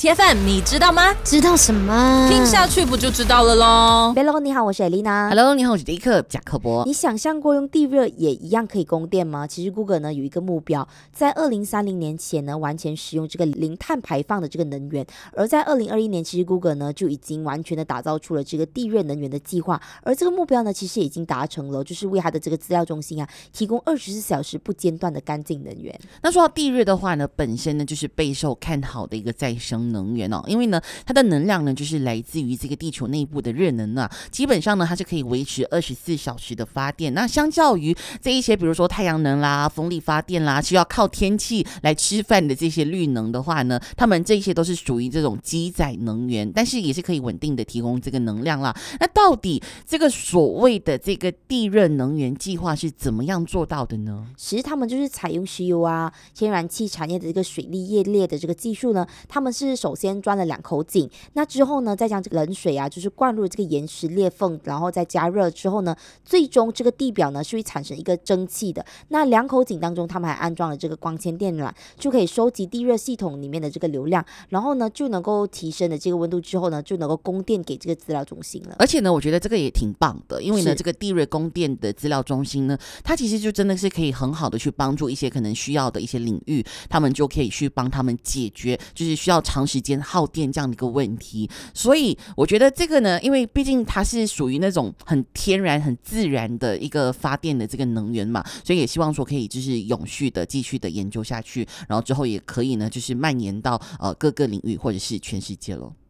TFM 你知道吗？ 知道什么？ 听下去不就知道了咯。 Hello， 你好，我是 Elena。 Hello， 你好，我是迪克贾克伯。 你想象过用地热也一样可以供电吗？其实 Google 呢有一个目标，在2030年前呢完全使用这个零碳排放的这个能源，而在2021年，其实 Google 呢就已经完全的打造出了这个地热能源的计划，而这个目标呢其实已经达成了，就是为它的这个资料中心提供24小时不间断的干净能源。 那说到地热的话呢，本身呢就是备受看好的一个再生能源哦，因为呢它的能量呢就是来自于这个地球内部的热能啊，基本上呢它是可以维持24小时的发电。那相较于这一些比如说太阳能啦、风力发电啦，需要靠天气来吃饭的这些绿能的话呢，他们这些都是属于这种基载能源，但是也是可以稳定的提供这个能量啦。那到底这个所谓的这个地热能源计划是怎么样做到的呢？ 其实他们就是采用石油天然气产业的这个水力液裂的这个技术呢，他们是首先钻了2口井，那之后呢再将这个冷水就是灌入这个岩石裂缝，然后再加热之后呢，最终这个地表呢是会产生一个蒸汽的。那2口井当中他们还安装了这个光纤电缆，就可以收集地热系统里面的这个流量，然后呢就能够提升的这个温度之后呢，就能够供电给这个资料中心了。 而且呢我觉得这个也挺棒的，因为呢这个地热供电的资料中心呢，它其实就真的是可以很好的去帮助一些可能需要的一些领域，他们就可以去帮他们解决就是需要长时间耗电这样的一个问题。所以我觉得这个呢，因为毕竟它是属于那种很天然很自然的一个发电的这个能源嘛，所以也希望说可以就是永续的继续的研究下去，然后之后也可以呢就是蔓延到各个领域或者是全世界了。